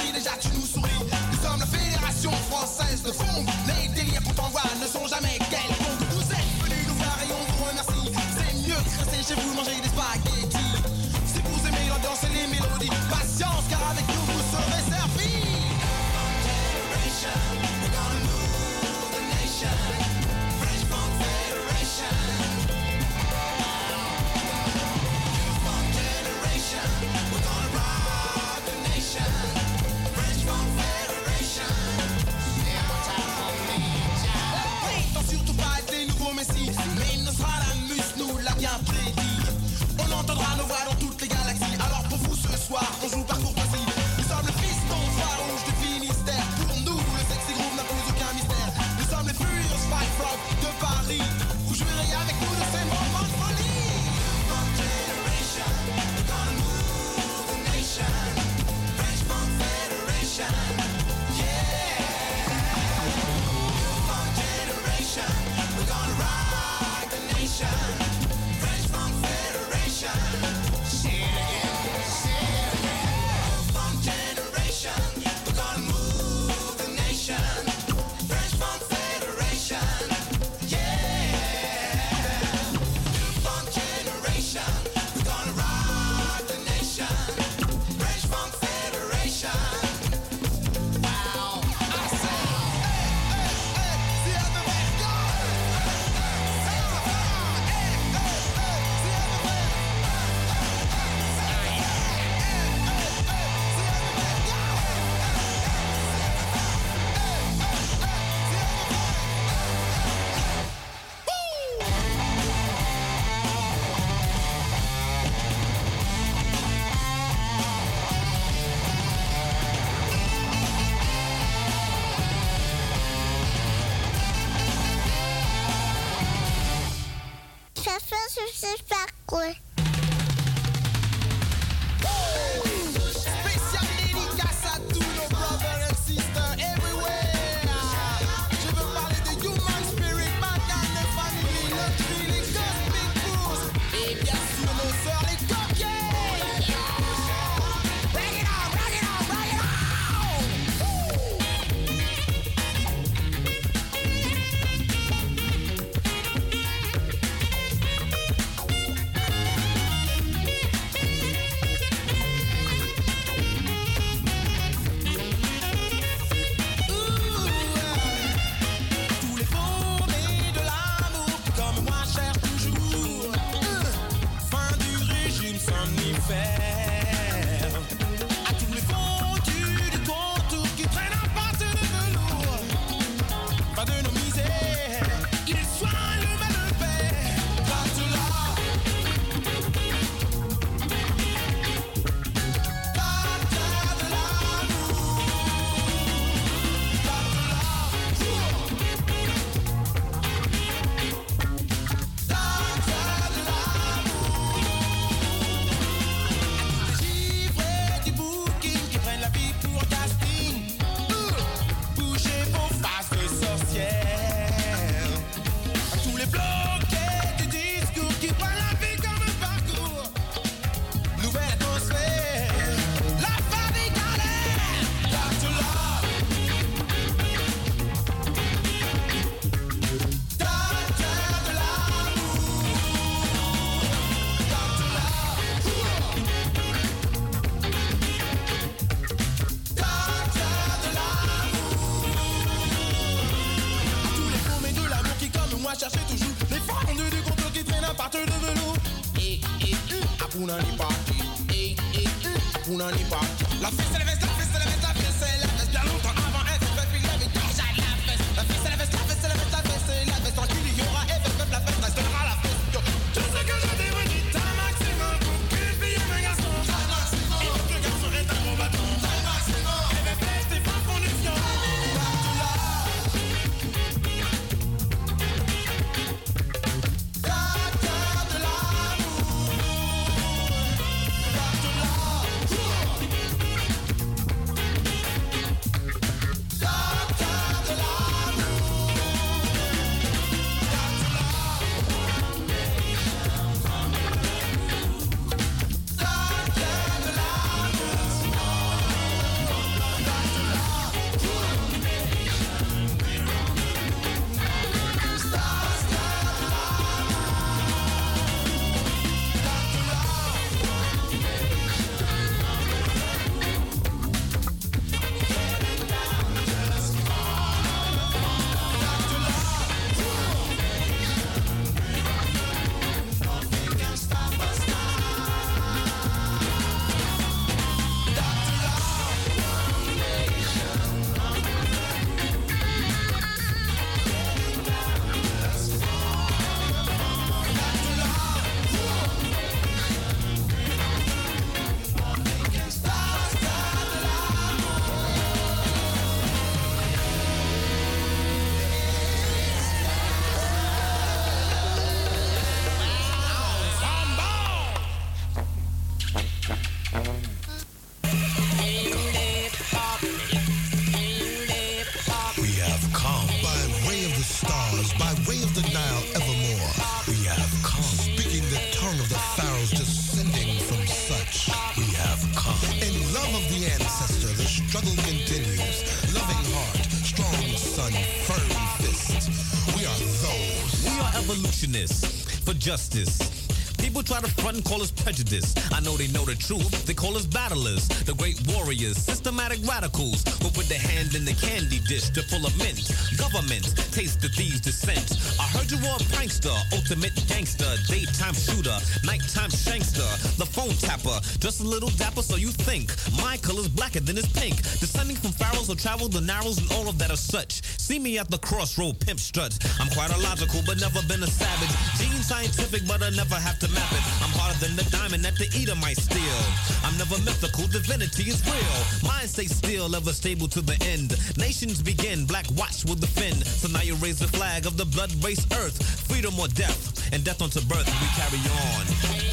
compris, déjà tu nous souris. Nous sommes la fédération française de fond. Les délires qu'on t'envoie ne sont jamais quelconques. Vous êtes venus nous voir et on vous remercie. C'est mieux que rester chez vous manger des spaghettis. Si vous aimez l'ambiance et les mélodies, patience car avec nous vous serez servis. We're gonna move the nation. French Funk Federation. Funk generation. We're gonna rock the nation. French Funk Federation. Prétend surtout pas être les nouveaux messies, mais Nostradamus nous l'a bien prédit. On entendra nos voix dans toutes les galaxies. Alors pour vous ce soir, on joue par courtoisie. Nous sommes le fiston farouche du Finistère. Pour nous, le sexy groove n'a plus aucun mystère. Nous sommes les Furious Fight Club de Paris. Vous jouerez avec nous de ces moments de folie. Funk generation, we're gonna move the nation. French Funk Federation, yeah. Funk generation, we're gonna rock the nation. French Funk Federation. Say it again, say it again. Funk generation, we're gonna move the nation. French Funk Federation, yeah. Funk generation, we're gonna rock the nation. French Funk Federation. Wow, I say, see how the way goes. See how the way. Ça fait super cool. Spécial dédicace à tous nos brothers and sisters everywhere. Je veux parler de Human Spirit, Mankind, the Family, le Tri, les Cosmic Fools et bien sûr nos sœurs les coquilles. Bring it on, bring it on, bring it on. Tous les fondés de l'amour qui comme moi cherchent toujours fin du régime somnifère. À tous les fondus des contours qui traînent à partir de velours. Pas de nos misères, ils soignent le mal de paix. Pas de l'art, pas de l'amour. Givrés du booking qui prennent la vie pour casting. Bougez vos faces de sorcières. À tous les bloqués du discours qui prennent la vie comme un parcours. Nouvelle atmosphère, la famille galère. Back to love. Docteur de l'amour. Back to love. Docteur de l'amour. À tous les paumés de l'amour qui comme moi cherchaient toujours les fondus du contour qui traînent à partir de velours. Apuna ni parti. Apuna ni parti. La fête c'est la veste, la fête c'est la veste, la fête c'est la veste. Bien longtemps avant elle s'est fait puis il y avait déjà de la fête. La fête c'est la veste, la fête c'est la veste, la fête c'est la veste. Tranquille il y aura FFF, la fête restera la fête. Yo, tout ce que je t'ai dit, time maximum. Pour qu'une fille et un garçon. Time maximum. Et pour que le garçon est un gros bâton. Time maximum. FFF c'est pas condition. Back to love. Docteur de l'amour. Back to love. revolutionists for justice. People try to front and call us prejudice. I know they know the truth. They call us battlers, the great warriors, systematic radicals who put their hand in the candy dish to full of mint. Government, taste the thieves' descent. I heard you were a prankster, ultimate gangster, daytime shooter, nighttime shankster, the phone tapper, just a little dapper so you think. My color's blacker than it's pink. Descending from pharaohs who travel the narrows and all of that are such. See me at the crossroad, pimp strut. I'm quite illogical, but never been a savage. Gene scientific, but I never have to map it. I'm harder than the diamond that the eater might steal. I'm never mythical, divinity is real. Mind stay still, ever stable to the end. Nations begin, black watch will defend. So now you raise the flag of the blood race earth. Freedom or death, and death unto birth, we carry on.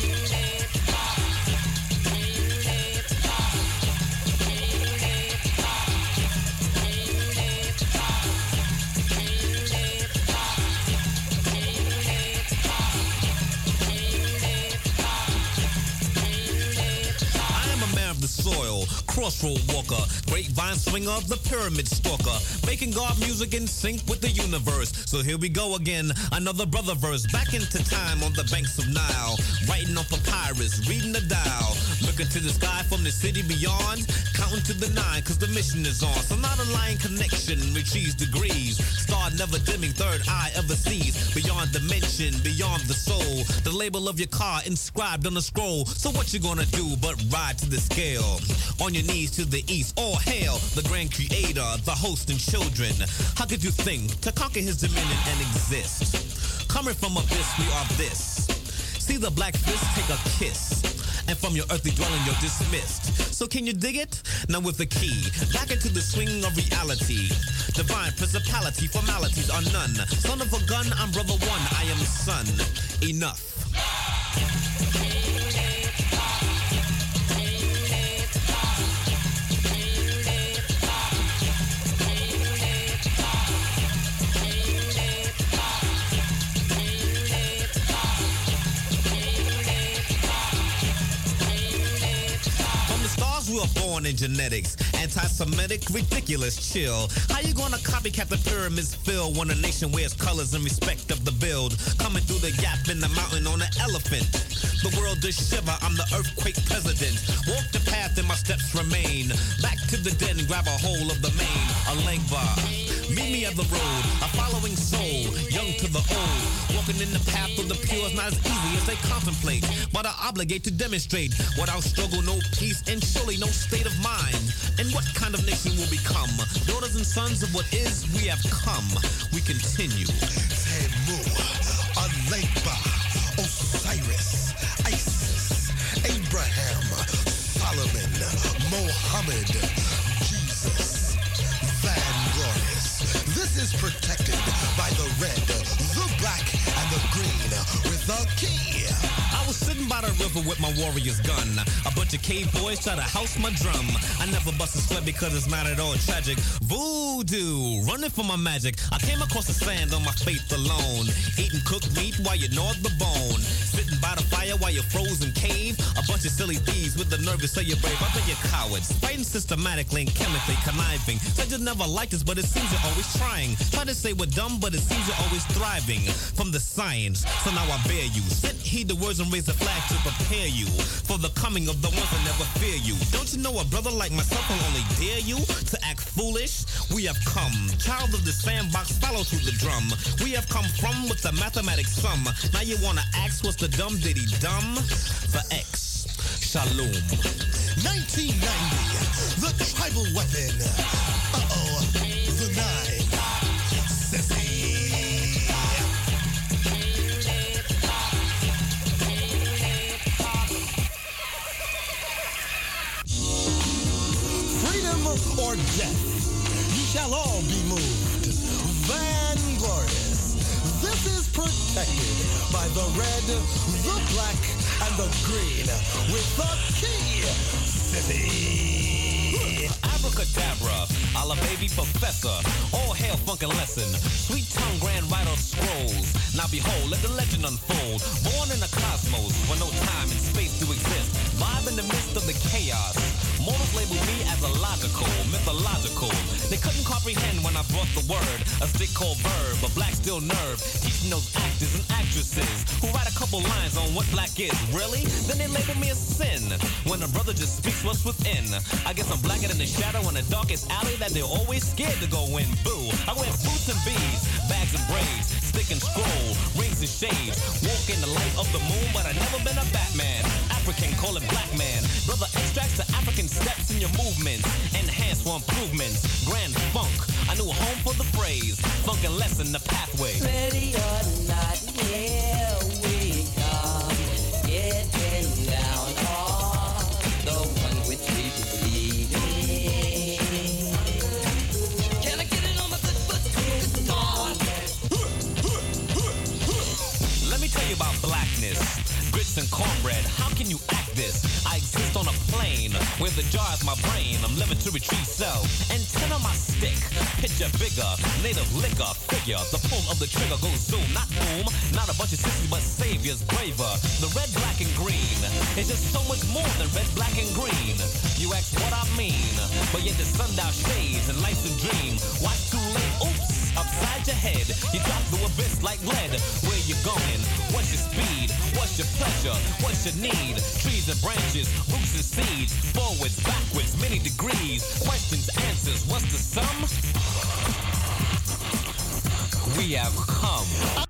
Soil, crossroad walker, grapevine swinger of the pyramid stalker, making God music in sync with the universe. So here we go again, another brother verse, back into time on the banks of Nile, writing on papyrus, reading the dial, looking to the sky from the city beyond, counting to the 9 cause the mission is on. So not a lying connection, retrieves degrees, star never dimming, third eye ever sees, beyond dimension, beyond the soul, the label of your car inscribed on the scroll. So what you gonna do but ride to the scale? On your knees to the east, all hail the grand creator, the host and children. How could you think to conquer his dominion and exist? Coming from abyss, we are this. See the black fist, take a kiss. And from your earthly dwelling, you're dismissed. So can you dig it? Now with the key, back into the swing of reality. Divine principality, formalities are none. Son of a gun, I'm brother one, I am son. Enough. We were born in genetics, anti-Semitic, ridiculous, chill. How you gonna copycat the pyramids fill when a nation wears colors in respect of the build? Coming through the gap in the mountain on an elephant. The world does shiver, I'm the earthquake president. Walk the path and my steps remain. Back to the den, grab a hold of the mane. A leg bar, meet me at the road. A following soul, young to the old. Walking in the path of the pure is not as easy as they contemplate, but I obligate to demonstrate. Without struggle, no peace, and surely no state of mind. And what kind of nation will become? Daughters and sons of what is, we have come. We continue. Temu, Aleba, Osiris, Isis, Abraham, Solomon, Mohammed, Jesus, Van Glorious. This is protected by the red, the black, and the green with a key. I was sitting by the river with my warrior's gun. A bunch of cave boys try to house my drum. I never bust a sweat because it's not at all tragic. Voodoo, running for my magic. I came across the sand on my faith alone. Eating cooked meat while you gnawed the bone. Sitting by the fire while you froze in cave. A bunch of silly thieves with the nervous so you're brave. I bet you're cowards. Fighting systematically and chemically conniving. Said you never liked us, but it seems you're always trying. Try to say we're dumb, but it seems you're always thriving. From the science, so now I bear you. Sit, heed the words and raise the flag to prepare you for the coming of the ones that never fear you. Don't you know a brother like myself will only dare you to act foolish? We have come, child of the sandbox, follow through the drum. We have come from with the mathematics sum. Now you wanna ask what's the dumb diddy dumb? For X, Shalom. 1990, the tribal weapon. Uh-oh, the 9, Sissy. Or death, you shall all be moved. Van Glorious. This is protected by the red, the black, and the green with the key city. Abracadabra, a la baby professor. All hail funkin' lesson. Sweet tongue grand writer of scrolls. Now behold, let the legend unfold. Born in the cosmos, where no time and space do exist. Vibe in the midst of the chaos. Mortals label me as illogical, mythological. They couldn't comprehend when I brought the word. A stick called verb, a black still nerve. Teaching those actors and actresses who write a couple lines on what black is. Really? Then they label me a sin. When a brother just speaks what's within. I guess I'm blacker than the shadow in the darkest alley that they're always scared to go in. Boo. I wear boots and beads, bags and braids, stick and scroll, rings and shades. Walk in the light of the moon, but I never been a Batman. African, call it black man. Brother extracts the African steps in your movements. Enhance for improvements. Grand funk. I knew a home for the phrase. Funk and lesson the pathway. Ready or not, here we come. Getting down on the one which we believe in. Can I get it on my good foot? Come on. Let me tell you about blackness. Grits and cornbread, how can you act this? I exist on a plane where the jar is my brain. I'm living to retrieve cell. Antenna my stick, picture bigger, native liquor, figure. The pull of the trigger goes zoom, not boom. Not a bunch of sissies, but saviors braver. The red, black, and green is just so much more than red, black, and green. You ask what I mean, but yet the sundown shades and life's a dream. Watch too late, oops, upside your head. You drop the abyss like lead. Where you going? What's your speed? What's your pleasure? What's your need? Trees and branches, roots and seeds. Forwards, backwards, many degrees. Questions, answers, what's the sum? We have come.